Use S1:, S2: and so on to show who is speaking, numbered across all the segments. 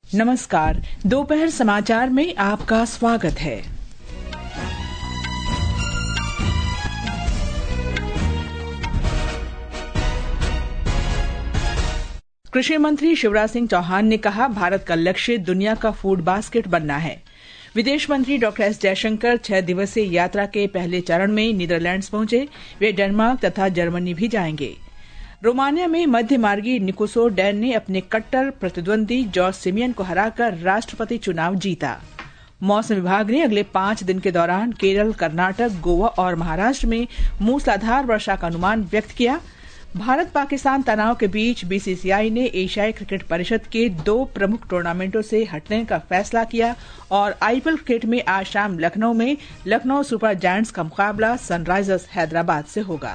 S1: नमस्कार, दोपहर समाचार में आपका स्वागत है। कृषि मंत्री शिवराज सिंह चौहान ने कहा, भारत का लक्ष्य दुनिया का फूड बास्केट बनना है। विदेश मंत्री डॉक्टर एस जयशंकर 6 दिवसीय यात्रा के पहले चरण में नीदरलैंड्स पहुंचे। वे डेनमार्क तथा जर्मनी भी जाएंगे। रोमानिया में मध्य मार्गी निकोसो डैन ने अपने कट्टर प्रतिद्वंदी जॉर्ज सिमियन को हराकर राष्ट्रपति चुनाव जीता। मौसम विभाग ने अगले 5 दिन के दौरान केरल, कर्नाटक, गोवा और महाराष्ट्र में मूसलाधार वर्षा का अनुमान व्यक्त किया। भारत पाकिस्तान तनाव के बीच बीसीसीआई ने एशियाई क्रिकेट परिषद के 2 प्रमुख टूर्नामेंटों से हटने का फैसला किया और आईपीएल क्रिकेट में आज शाम लखनऊ में लखनऊ सुपर जायंट्स का मुकाबला सनराइजर्स हैदराबाद से होगा।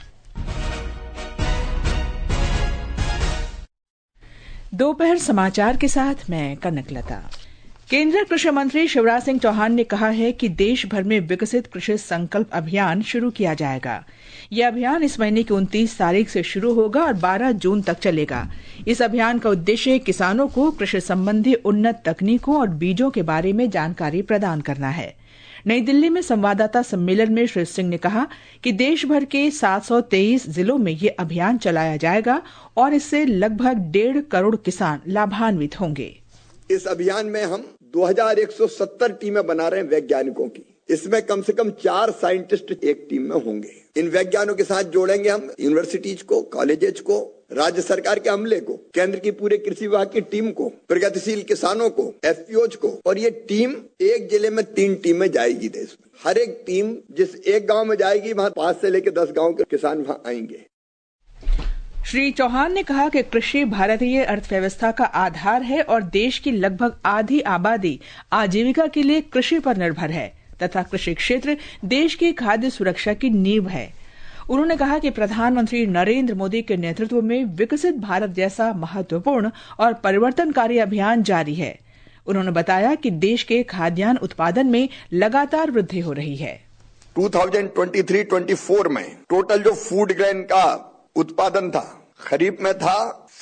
S1: दोपहर समाचार के साथ मैं कनकलता। केंद्रीय कृषि मंत्री शिवराज सिंह चौहान ने कहा है कि देश भर में विकसित कृषि संकल्प अभियान शुरू किया जाएगा। यह अभियान इस महीने की 29 तारीख से शुरू होगा और 12 जून तक चलेगा। इस अभियान का उद्देश्य किसानों को कृषि संबंधी उन्नत तकनीकों और बीजों के बारे में जानकारी प्रदान करना है। नई दिल्ली में संवाददाता सम्मेलन में श्री सिंह ने कहा कि देश भर के 723 जिलों में ये अभियान चलाया जाएगा और इससे लगभग 1.5 करोड़ किसान लाभान्वित होंगे।
S2: इस अभियान में हम 2170 टीमें बना रहे हैं वैज्ञानिकों की। इसमें कम से कम 4 साइंटिस्ट एक टीम में होंगे। इन वैज्ञानिकों के साथ जोड़ेंगे हम यूनिवर्सिटीज को, कॉलेजेस को, राज्य सरकार के अमले को, केंद्र की पूरे कृषि विभाग की टीम को, प्रगतिशील किसानों को, एफपीओज को। और ये टीम एक जिले में 3 टीमें जाएगी देश में। हर एक टीम जिस एक गांव में जाएगी, वहां 5 से लेकर 10 गांव के किसान वहां आएंगे।
S1: श्री चौहान ने कहा कि कृषि भारतीय अर्थव्यवस्था का आधार है और देश की लगभग आधी आबादी आजीविका के लिए कृषि पर निर्भर है तथा कृषि क्षेत्र देश की खाद्य सुरक्षा की नींव है। उन्होंने कहा कि प्रधानमंत्री नरेंद्र मोदी के नेतृत्व में विकसित भारत जैसा महत्वपूर्ण और परिवर्तनकारी अभियान जारी है। उन्होंने बताया कि देश के खाद्यान्न उत्पादन में लगातार वृद्धि हो रही है।
S2: 2023-24 में टोटल जो फूड ग्रेन का उत्पादन था, खरीफ में था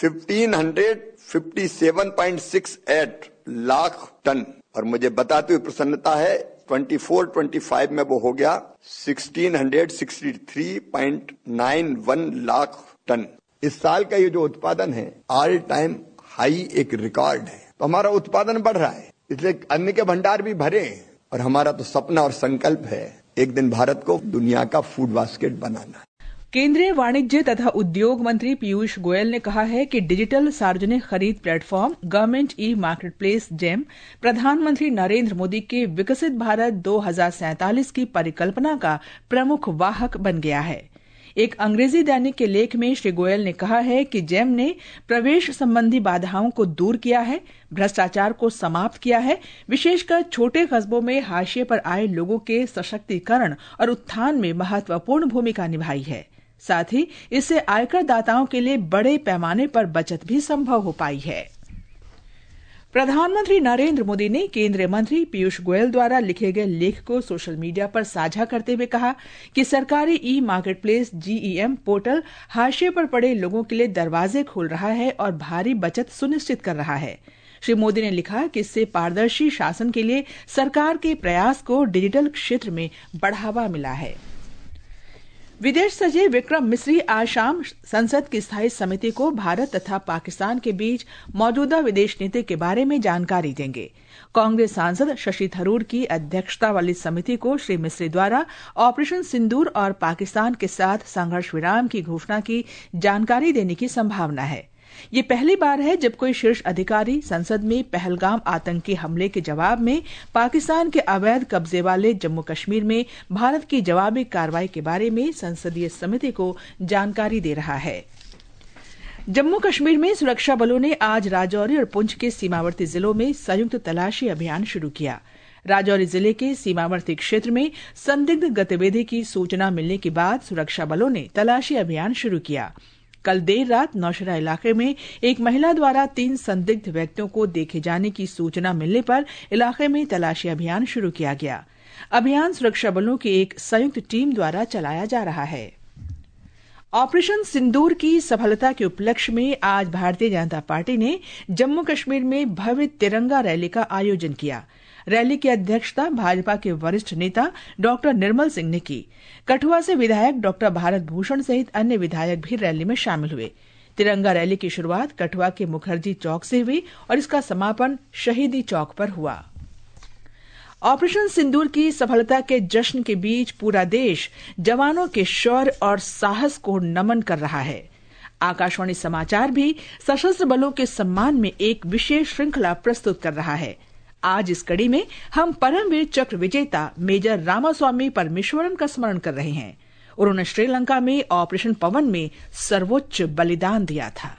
S2: 1557.68 लाख टन और मुझे बताते हुए प्रसन्नता है 24-25 में वो हो गया 1663.91 लाख टन। इस साल का ये जो उत्पादन है ऑल टाइम हाई एक रिकॉर्ड है। तो हमारा उत्पादन बढ़ रहा है, इसलिए अन्न के भंडार भी भरे हैं और हमारा तो सपना और संकल्प है एक दिन भारत को दुनिया का फूड बास्केट बनाना।
S1: केंद्रीय वाणिज्य तथा उद्योग मंत्री पीयूष गोयल ने कहा है कि डिजिटल सार्वजनिक खरीद platform government e marketplace GeM प्रधानमंत्री नरेंद्र मोदी के विकसित भारत 2047 की परिकल्पना का प्रमुख वाहक बन गया है। एक अंग्रेजी दैनिक के लेख में श्री गोयल ने कहा है कि जेम ने प्रवेश संबंधी बाधाओं को दूर किया है, भ्रष्टाचार को समाप्त किया है, विशेषकर छोटे कस्बों में हाशिए पर आए लोगों के सशक्तिकरण और उत्थान में महत्वपूर्ण भूमिका निभाई है। साथ ही इससे आयकर दाताओं के लिए बड़े पैमाने पर बचत भी संभव हो पाई है। प्रधानमंत्री नरेंद्र मोदी ने केंद्रीय मंत्री पीयूष गोयल द्वारा लिखे गए लेख को सोशल मीडिया पर साझा करते हुए कहा कि सरकारी e marketplace G E M portal हाशिए पर पड़े लोगों के लिए दरवाजे खोल रहा है और भारी बचत सुनिश्चित कर रहा है। श्री मोदी ने लिखा कि इससे पारदर्शी शासन के लिए सरकार के प्रयास को डिजिटल क्षेत्र में बढ़ावा मिला है। विदेश सचिव विक्रम मिस्री आज शाम संसद की स्थायी समिति को भारत तथा पाकिस्तान के बीच मौजूदा विदेश नीति के बारे में जानकारी देंगे। कांग्रेस सांसद शशि थरूर की अध्यक्षता वाली समिति को श्री मिस्री द्वारा ऑपरेशन सिंदूर और पाकिस्तान के साथ संघर्ष विराम की घोषणा की जानकारी देने की संभावना है। ये पहली बार है जब कोई शीर्ष अधिकारी संसद में पहलगाम आतंकी हमले के जवाब में पाकिस्तान के अवैध कब्जे वाले जम्मू कश्मीर में भारत की जवाबी कार्रवाई के बारे में संसदीय समिति को जानकारी दे रहा है। जम्मू कश्मीर में सुरक्षा बलों ने आज राजौरी और पुंछ के सीमावर्ती जिलों में संयुक्त तलाशी अभियान शुरू किया। राजौरी जिले के सीमावर्ती क्षेत्र में संदिग्ध गतिविधि की सूचना मिलने के बाद सुरक्षा बलों ने तलाशी अभियान शुरू किया। कल देर रात नौशेरा इलाके में एक महिला द्वारा 3 संदिग्ध व्यक्तियों को देखे जाने की सूचना मिलने पर इलाके में तलाशी अभियान शुरू किया गया। अभियान सुरक्षा बलों की एक संयुक्त टीम द्वारा चलाया जा रहा है। ऑपरेशन सिंदूर की सफलता के उपलक्ष्य में आज भारतीय जनता पार्टी ने जम्मू कश्मीर में भव्य तिरंगा रैली का आयोजन किया। रैली की अध्यक्षता भाजपा के वरिष्ठ नेता डॉक्टर निर्मल सिंह ने की। कठुआ से विधायक डॉक्टर भारत भूषण सहित अन्य विधायक भी रैली में शामिल हुए। तिरंगा रैली की शुरुआत कठुआ के मुखर्जी चौक से हुई और इसका समापन शहीदी चौक पर हुआ। ऑपरेशन सिंदूर की सफलता के जश्न के बीच पूरा देश जवानों के शौर्य और साहस को नमन कर रहा है। आकाशवाणी समाचार भी सशस्त्र बलों के सम्मान में एक विशेष श्रृंखला प्रस्तुत कर रहा है। आज इस कड़ी में हम परमवीर चक्र विजेता मेजर रामास्वामी परमेश्वरन का स्मरण कर रहे हैं। उन्होंने श्रीलंका में ऑपरेशन पवन में सर्वोच्च बलिदान दिया था।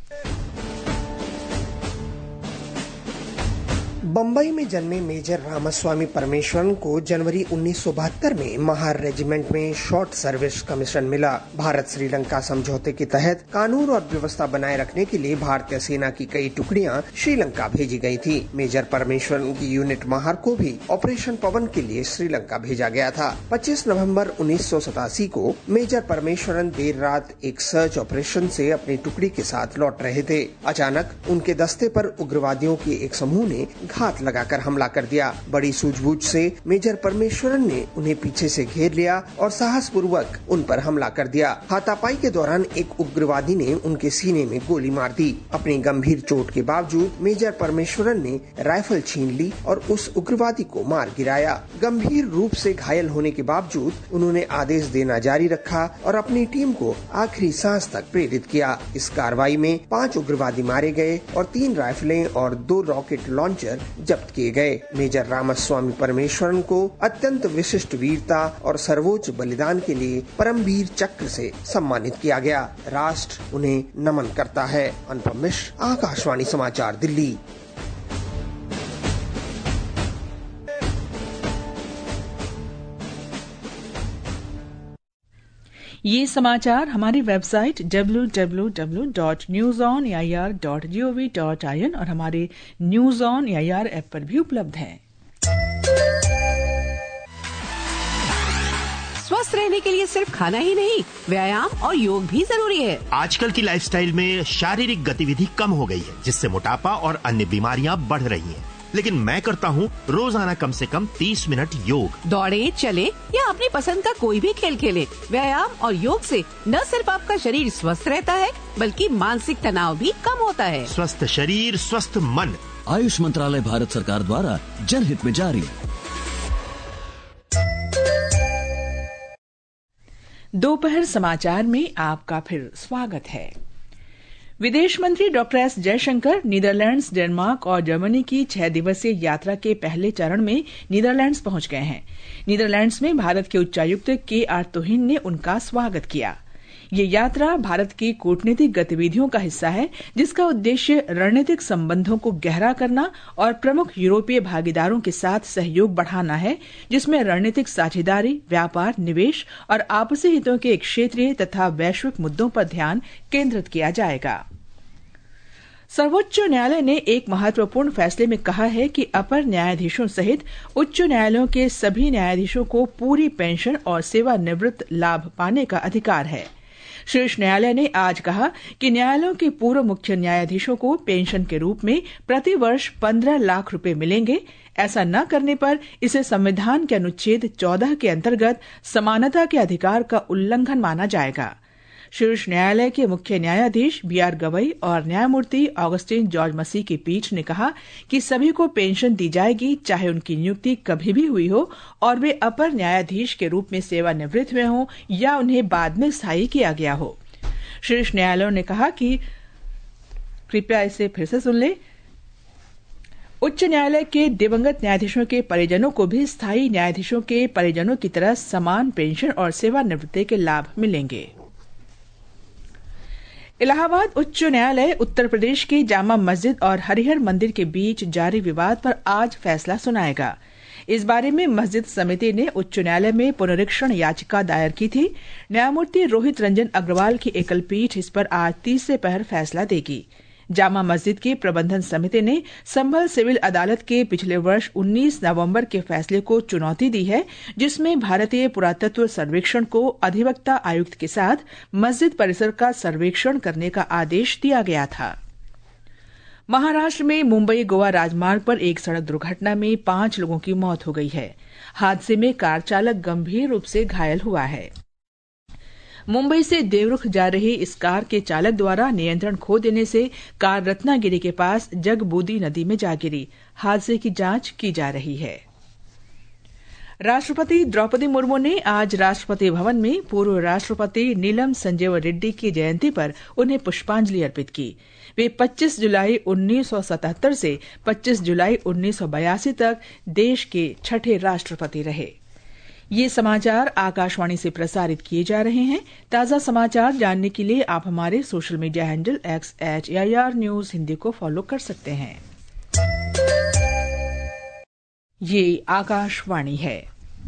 S3: बंबई में जन्मे मेजर रामास्वामी परमेश्वरन को जनवरी 1972 में महार रेजिमेंट में शॉर्ट सर्विस कमीशन मिला। भारत श्रीलंका समझौते के तहत कानून और व्यवस्था बनाए रखने के लिए भारतीय सेना की कई टुकड़ियां श्रीलंका भेजी गई थी। मेजर परमेश्वरन की यूनिट महार को भी ऑपरेशन पवन के लिए श्रीलंका भेजा गया था। 25 नवंबर 1987 को मेजर परमेश्वरन देर रात एक सर्च ऑपरेशन से अपनी टुकड़ी के साथ लौट रहे थे। अचानक उनके दस्ते पर उग्रवादियों के एक समूह ने घात लगाकर हमला कर दिया। बड़ी सूझबूझ से मेजर परमेश्वरन ने उन्हें पीछे से घेर लिया और साहस पूर्वक उन पर हमला कर दिया। हाथापाई के दौरान एक उग्रवादी ने उनके सीने में गोली मार दी। अपनी गंभीर चोट के बावजूद मेजर परमेश्वरन ने राइफल छीन ली और उस उग्रवादी को मार गिराया। गंभीर रूप से घायल होने के बावजूद उन्होंने आदेश देना जारी रखा और अपनी टीम को आखिरी सांस तक प्रेरित किया। इस कार्रवाई में 5 उग्रवादी मारे गए और 3 राइफलें और 2 रॉकेट लॉन्चर जब्त किए गए। मेजर रामास्वामी परमेश्वरन को अत्यंत विशिष्ट वीरता और सर्वोच्च बलिदान के लिए परमवीर चक्र से सम्मानित किया गया। राष्ट्र उन्हें नमन करता है। अनुपम मिश्र, आकाशवाणी समाचार, दिल्ली।
S1: ये समाचार हमारी वेबसाइट www.newsonair.gov.in और हमारे न्यूज ऑन एआईआर ऐप पर भी उपलब्ध हैं।
S4: स्वस्थ रहने के लिए सिर्फ खाना ही नहीं, व्यायाम और योग भी जरूरी है।
S5: आजकल की लाइफस्टाइल में शारीरिक गतिविधि कम हो गई है, जिससे मोटापा और अन्य बीमारियां बढ़ रही हैं। लेकिन मैं करता हूँ रोजाना कम से कम 30 मिनट योग।
S4: दौड़े, चले या अपनी पसंद का कोई भी खेल खेले। व्यायाम और योग से न सिर्फ आपका शरीर स्वस्थ रहता है, बल्कि मानसिक तनाव भी कम होता है।
S5: स्वस्थ शरीर, स्वस्थ मन।
S6: आयुष मंत्रालय, भारत सरकार द्वारा जनहित में जारी।
S1: दोपहर समाचार में आपका फिर स्वागत है। विदेश मंत्री doctor S Jaishankar Netherlands, Denmark और जर्मनी की 6 दिवसीय यात्रा के पहले चरण में नीदरलैंड्स पहुंच गए हैं। नीदरलैंड्स में भारत के उच्चायुक्त के.आर. तोहिन ने उनका स्वागत किया। ये यात्रा भारत की कूटनीतिक गतिविधियों का हिस्सा है, जिसका उद्देश्य रणनीतिक संबंधों को गहरा करना और प्रमुख यूरोपीय भागीदारों के साथ सहयोग बढ़ाना है, जिसमें रणनीतिक साझेदारी, व्यापार, निवेश और आपसी हितों के क्षेत्रीय तथा वैश्विक मुद्दों पर ध्यान केंद्रित किया जाएगा। सर्वोच्च न्यायालय ने एक महत्वपूर्ण फैसले में कहा है कि अपर न्यायाधीशों सहित उच्च न्यायालयों के सभी न्यायाधीशों को पूरी पेंशन और सेवानिवृत्त लाभ पाने का अधिकार है। शीर्ष न्यायालय ने आज कहा कि न्यायालयों के पूर्व मुख्य न्यायाधीशों को पेंशन के रूप में प्रति वर्ष 15 लाख रुपए मिलेंगे। ऐसा न करने पर इसे संविधान के अनुच्छेद 14 के अंतर्गत समानता के अधिकार का उल्लंघन माना जाएगा। शीर्ष न्यायालय के मुख्य न्यायाधीश बी.आर. गवई और न्यायमूर्ति ऑगस्टिन जॉर्ज मसीह की पीठ ने कहा कि सभी को पेंशन दी जाएगी, चाहे उनकी नियुक्ति कभी भी हुई हो और वे अपर न्यायाधीश के रूप में सेवानिवृत्त हुए हों या उन्हें बाद में स्थायी किया गया हो। शीर्ष न्यायालय ने कहा कि कृपया इसे फिर से सुन ले। उच्च न्यायालय के दिवंगत न्यायाधीशों के परिजनों को भी स्थायी न्यायाधीशों के परिजनों की तरह समान पेंशन और सेवानिवृत्ति के लाभ मिलेंगे। इलाहाबाद उच्च न्यायालय उत्तर प्रदेश के जामा मस्जिद और हरिहर मंदिर के बीच जारी विवाद पर आज फैसला सुनाएगा। इस बारे में मस्जिद समिति ने उच्च न्यायालय में पुनरीक्षण याचिका दायर की थी। न्यायमूर्ति रोहित रंजन अग्रवाल की एकल पीठ इस पर आज तीसरे पहर फैसला देगी। जामा मस्जिद की प्रबंधन समिति ने संभल सिविल अदालत के पिछले वर्ष 19 नवंबर के फैसले को चुनौती दी है, जिसमें भारतीय पुरातत्व सर्वेक्षण को अधिवक्ता आयुक्त के साथ मस्जिद परिसर का सर्वेक्षण करने का आदेश दिया गया था। महाराष्ट्र में मुंबई गोवा राजमार्ग पर एक सड़क दुर्घटना में 5 लोगों की मौत हो गई है। हादसे में कार चालक गंभीर रूप से घायल हुआ है। मुंबई से देवरुख जा रही इस कार के चालक द्वारा नियंत्रण खो देने से कार रत्नागिरी के पास जगबूदी नदी में जा गिरी। हादसे की जांच की जा रही है। राष्ट्रपति द्रौपदी मुर्मू ने आज राष्ट्रपति भवन में पूर्व राष्ट्रपति नीलम संजीव रेड्डी की जयंती पर उन्हें पुष्पांजलि अर्पित की। वे 25 जुलाई 1977 से 25 जुलाई 1982 तक देश के 6ठे राष्ट्रपति रहे। ये समाचार आकाशवाणी से प्रसारित किए जा रहे हैं। ताजा समाचार जानने के लिए आप हमारे social media handle @AIR News Hindi को फॉलो कर सकते हैं। ये आकाशवाणी है।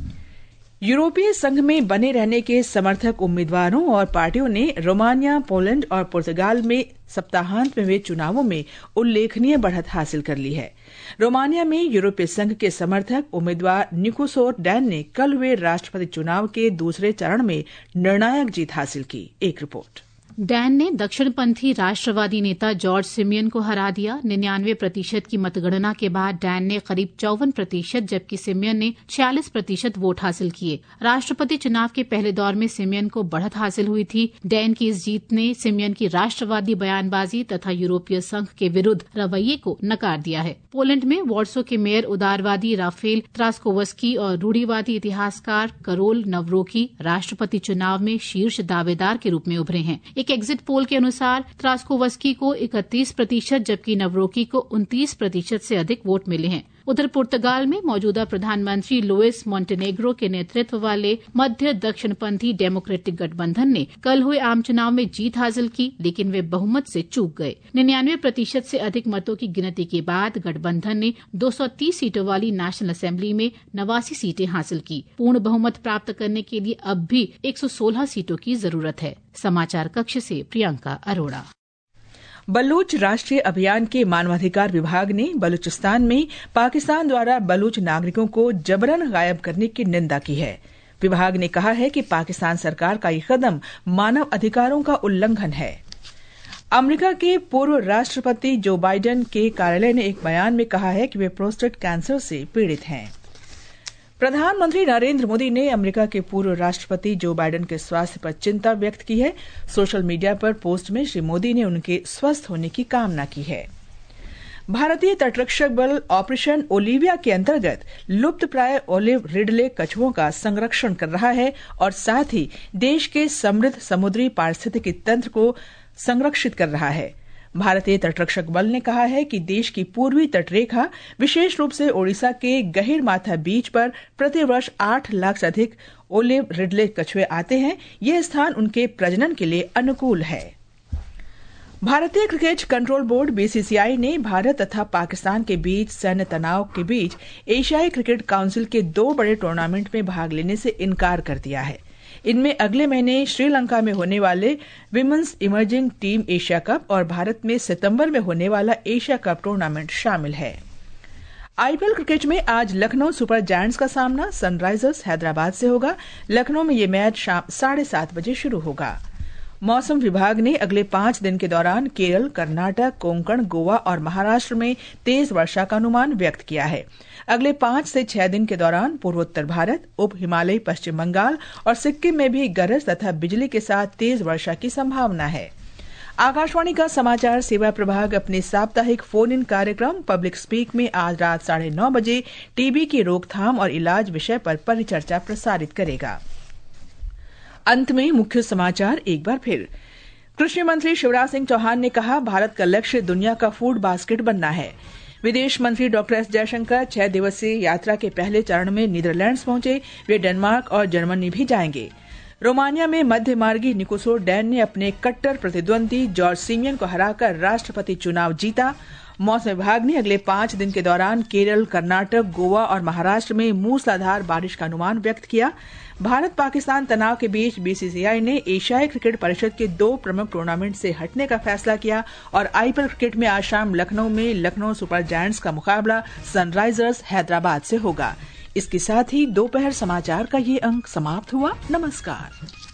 S1: यूरोपीय संघ में बने रहने के समर्थक उम्मीदवारों और पार्टियों ने रोमानिया, पोलैंड और पुर्तगाल में सप्ताहांत में हुए चुनावों में उल्लेखनीय बढ़त हासिल कर ली है। रोमानिया में यूरोपीय संघ के समर्थक उम्मीदवार निकोसोर डैन ने कल हुए राष्ट्रपति चुनाव के दूसरे चरण में निर्णायक जीत हासिल की। एक रिपोर्ट।
S7: डैन ने दक्षिणपंथी राष्ट्रवादी नेता जॉर्ज सिमियन को हरा दिया। 99% की मतगणना के बाद डैन ने करीब 54% जबकि सिमियन ने 46% वोट हासिल किए। राष्ट्रपति चुनाव के पहले दौर में सिमियन को बढ़त हासिल हुई थी। डैन की इस जीत ने सिमियन की राष्ट्रवादी बयानबाजी तथा यूरोपीय संघ के विरुद्ध रवैये को नकार दिया है। पोलैंड में वॉर्सो के मेयर उदारवादी राफेल त्रास्कोवस्की और रूढ़िवादी इतिहासकार करोल नवरोकी राष्ट्रपति चुनाव में शीर्ष दावेदार के रूप में उभरे हैं। एक एग्जिट पोल के अनुसार त्रास्कोवस्की को 31% जबकि नवरोकी को 29% से अधिक वोट मिले हैं। उधर पुर्तगाल में मौजूदा प्रधानमंत्री लुइस मोंटेनेग्रो के नेतृत्व वाले मध्य दक्षिणपंथी डेमोक्रेटिक गठबंधन ने कल हुए आम चुनाव में जीत हासिल की, लेकिन वे बहुमत से चूक गए। 99% से अधिक मतों की गिनती के बाद गठबंधन ने 230 सीटों वाली नेशनल असेंबली में 89 सीटें हासिल की। पूर्ण बहुमत प्राप्त करने के लिए अब भी 116 सीटों की जरूरत है। समाचार कक्ष से प्रियंका अरोड़ा।
S1: बलूच राष्ट्रीय अभियान के मानवाधिकार विभाग ने बलूचिस्तान में पाकिस्तान द्वारा बलूच नागरिकों को जबरन गायब करने की निंदा की है। विभाग ने कहा है कि पाकिस्तान सरकार का ये कदम मानव अधिकारों का उल्लंघन है। अमेरिका के पूर्व राष्ट्रपति जो बाइडेन के कार्यालय ने एक बयान में कहा है कि वे प्रोस्टेट कैंसर से पीड़ित हैं। प्रधानमंत्री नरेंद्र मोदी ने अमेरिका के पूर्व राष्ट्रपति जो बाइडेन के स्वास्थ्य पर चिंता व्यक्त की है। सोशल मीडिया पर पोस्ट में श्री मोदी ने उनके स्वस्थ होने की कामना की है। भारतीय तटरक्षक बल ऑपरेशन ओलिविया के अंतर्गत लुप्तप्राय ओलिव रिडले कछुओं का संरक्षण कर रहा है और साथ ही देश के समृद्ध समुद्री पारिस्थितिकी तंत्र को संरक्षित कर रहा है। भारतीय तटरक्षक बल ने कहा है कि देश की पूर्वी तटरेखा, विशेष रूप से ओडिशा के गहिरमाथा बीच पर प्रतिवर्ष 8 लाख से अधिक ओलिव रिडले कछुए आते हैं। यह स्थान उनके प्रजनन के लिए अनुकूल है। भारतीय क्रिकेट कंट्रोल बोर्ड BCCI ने भारत तथा पाकिस्तान के बीच सैन्य तनाव के बीच एशियाई क्रिकेट काउंसिल के 2 बड़े टूर्नामेंट में भाग लेने से इनकार कर दिया है। इनमें अगले महीने श्रीलंका में होने वाले women's emerging team Asia Cup और भारत में सितंबर में होने वाला एशिया कप टूर्नामेंट शामिल है। IPL क्रिकेट में आज लखनऊ सुपर जायंट्स का सामना सनराइजर्स हैदराबाद से होगा। लखनऊ में ये मैच शाम 7:30 बजे शुरू होगा। मौसम विभाग ने अगले 5 दिन के दौरान केरल, कर्नाटक, कोंकण, गोवा और महाराष्ट्र में तेज वर्षा का अनुमान व्यक्त किया है। अगले 5 से 6 दिन के दौरान पूर्वोत्तर भारत, उप हिमालयी पश्चिम बंगाल और सिक्किम में भी गरज तथा बिजली के साथ तेज वर्षा की संभावना है। आकाशवाणी का समाचार सेवा प्रभाग अपने साप्ताहिक फोन इन कार्यक्रम पब्लिक स्पीक में आज रात 9:30 बजे टीबी की रोकथाम और इलाज विषय पर परिचर्चा प्रसारित करेगा। अंत में मुख्य समाचार एक बार फिर। कृषि मंत्री शिवराज सिंह चौहान ने कहा, भारत का लक्ष्य दुनिया का फूड बास्केट बनना है। विदेश मंत्री डॉक्टर एस जयशंकर 6 दिवसीय यात्रा के पहले चरण में नीदरलैंड्स पहुंचे। वे डेनमार्क और जर्मनी भी जाएंगे। रोमानिया में मध्य मार्गी निकोसो डैन ने अपने कट्टर प्रतिद्वंदी जॉर्ज सिमियन को हराकर राष्ट्रपति चुनाव जीता। मौसम विभाग ने अगले 5 दिन के दौरान केरल, कर्नाटक, गोवा और महाराष्ट्र में मूसलाधार बारिश का अनुमान व्यक्त किया। भारत पाकिस्तान तनाव के बीच बीसीसीआई ने एशियाई क्रिकेट परिषद के 2 प्रमुख टूर्नामेंट से हटने का फैसला किया और आईपीएल क्रिकेट में आज शाम लखनऊ में लखनऊ सुपर जायंट्स का मुकाबला सनराइजर्स हैदराबाद से होगा। इसके साथ ही दोपहर समाचार का ये अंक समाप्त हुआ। नमस्कार।